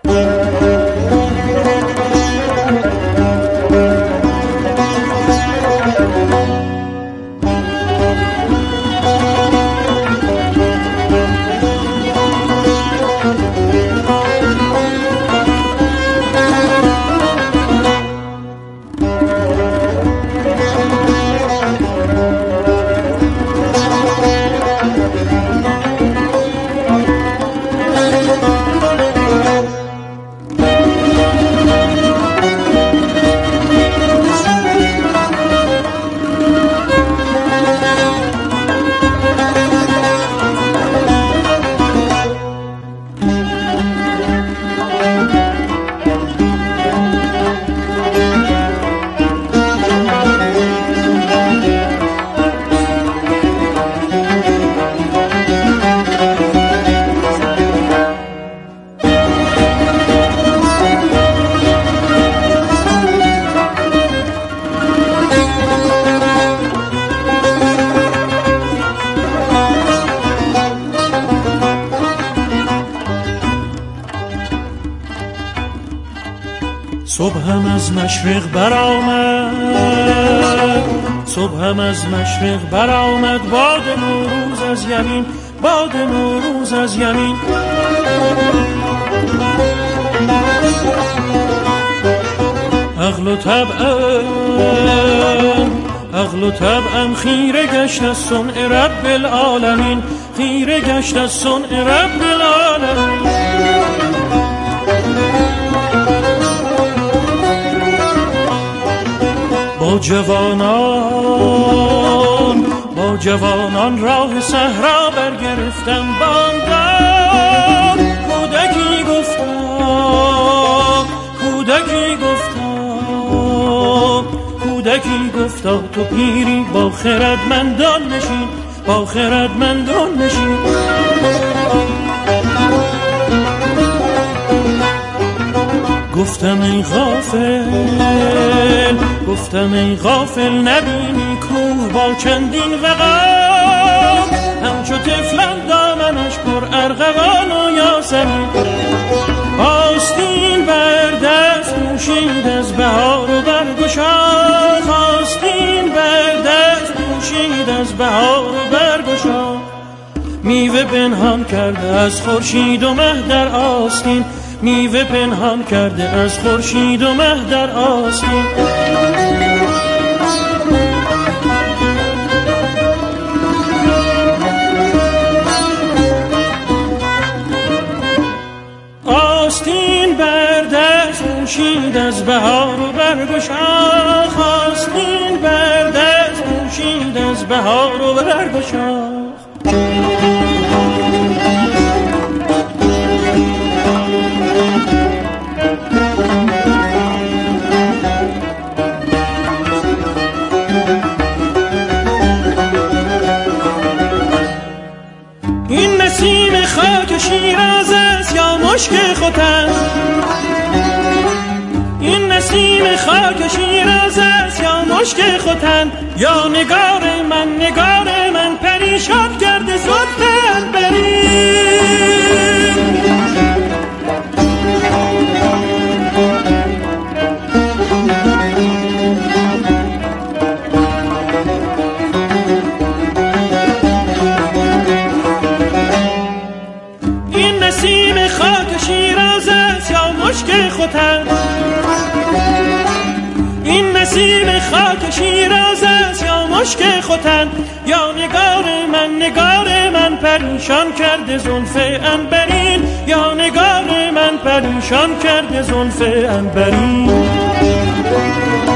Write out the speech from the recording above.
صبحم از مشرق برآمد، صبحم از مشرق برآمد، باد نوروز از یمین، باد نوروز از یمین. عقل و طبعم خیره گشت از صنع رب العالمین، خیره گشت از صنع رب العالمین. با جوانان راه صحرا برگرفتم، بامداد کودکی گفتا تو پیری با خردمندان نشین، با خردمندان نشین. گفتم ای غافل نبینی کوه با چندین وقار، همچو طفلان دامنش پر ارغوان و یاسمین. آستین بر دست پوشید از بهار و برگ و شاخ، آستین بر دست پوشید از بهار و برگ و شاخ. میوه پنهان کرده از خورشید و مه در آستین، میوه پنهان کرده از خورشید و مه در آستین. آستین بر دست پوشید از بهار و برگ و شاخ، آستین بر دست پوشید از بهار و برگ و شاخ. این نسیم خاک شیراز است یا مشک ختن، این نسیم خاک شیراز است یا مشک ختن، یا نگار من پریشان کرده زلف عنبرین. این نسیم خاک شیراز است یا مشک ختن، این نسیم خاک شیراز است یا مشک ختن، یا نگار من پریشان کرده زلف عنبرین، یا نگار من پریشان کرده زلف عنبرین.